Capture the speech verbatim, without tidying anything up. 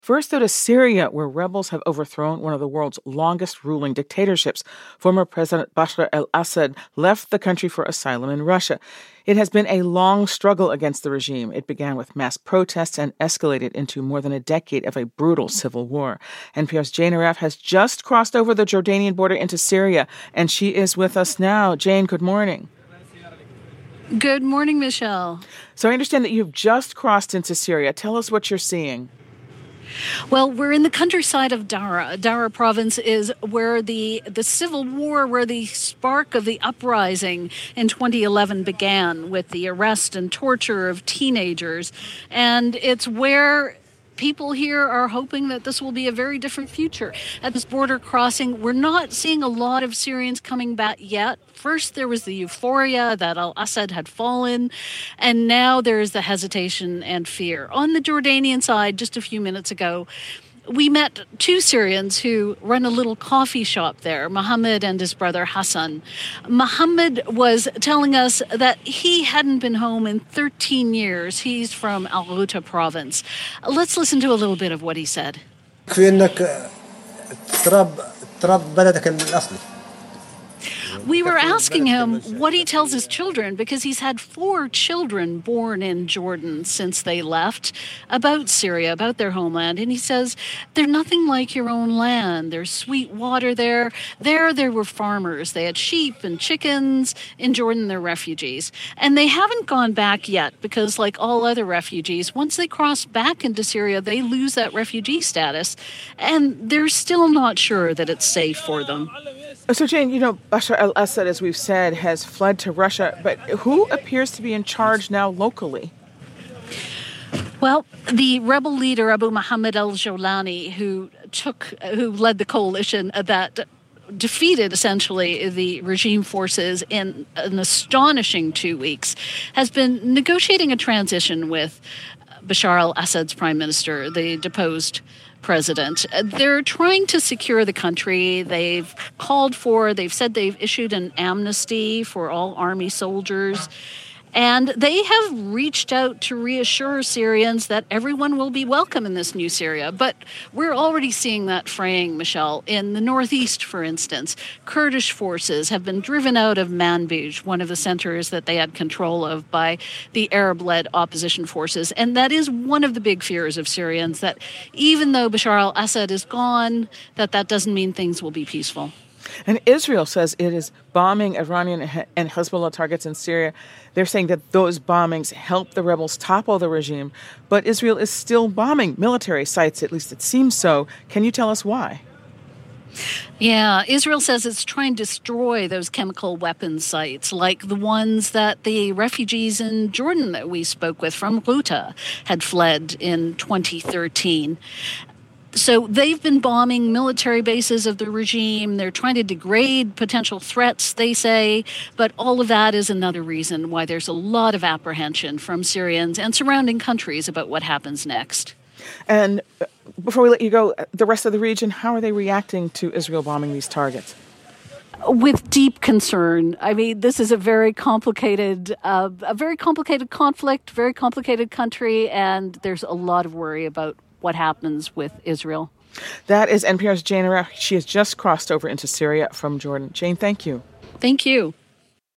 First, though, to Syria, where rebels have overthrown one of the world's longest ruling dictatorships. Former President Bashar al-Assad left the country for asylum in Russia. It has been a long struggle against the regime. It began with mass protests and escalated into more than a decade of a brutal civil war. N P R's Jane Arraf has just crossed over the Jordanian border into Syria, and she is with us now. Jane, good morning. Good morning, Michelle. So I understand that you've just crossed into Syria. Tell us what you're seeing. Well, we're in the countryside of Dara. Dara province is where the, the civil war, where the spark of the uprising in twenty eleven began with the arrest and torture of teenagers. And it's where people here are hoping that this will be a very different future. At this border crossing, we're not seeing a lot of Syrians coming back yet. First, there was the euphoria that al-Assad had fallen, and now there is the hesitation and fear. On the Jordanian side, just a few minutes ago, we met two Syrians who run a little coffee shop there, Mohammed and his brother Hassan. Mohammed was telling us that he hadn't been home in thirteen years. He's from Al-Ghouta province. Let's listen to a little bit of what he said. We were asking him what he tells his children, because he's had four children born in Jordan since they left, about Syria, about their homeland. And he says, they're nothing like your own land. There's sweet water there. There, there were farmers. They had sheep and chickens. In Jordan, they're refugees. And they haven't gone back yet because, like all other refugees, once they cross back into Syria, they lose that refugee status. And they're still not sure that it's safe for them. So, Jane, you know, Bashar al-Assad, as we've said, has fled to Russia. But who appears to be in charge now locally? Well, the rebel leader, Abu Muhammad al-Jolani, who took, who led the coalition that defeated essentially the regime forces in an astonishing two weeks, has been negotiating a transition with Bashar al-Assad's prime minister, the deposed president. They're trying to secure the country. They've called for, they've said they've issued an amnesty for all army soldiers. And they have reached out to reassure Syrians that everyone will be welcome in this new Syria. But we're already seeing that fraying, Michelle. In the northeast, for instance, Kurdish forces have been driven out of Manbij, one of the centers that they had control of, by the Arab-led opposition forces. And that is one of the big fears of Syrians, that even though Bashar al-Assad is gone, that that doesn't mean things will be peaceful. And Israel says it is bombing Iranian and Hezbollah targets in Syria. They're saying that those bombings help the rebels topple the regime. But Israel is still bombing military sites, at least it seems so. Can you tell us why? Yeah, Israel says it's trying to destroy those chemical weapons sites, like the ones that the refugees in Jordan that we spoke with from Ghouta had fled in twenty thirteen. So they've been bombing military bases of the regime. They're trying to degrade potential threats, they say. But all of that is another reason why there's a lot of apprehension from Syrians and surrounding countries about what happens next. And before we let you go, the rest of the region, how are they reacting to Israel bombing these targets? With deep concern. I mean, this is a very complicated, uh, a very complicated conflict, very complicated country, and there's a lot of worry about what happens with Israel. That is N P R's Jane Arraf. She has just crossed over into Syria from Jordan. Jane, thank you. Thank you.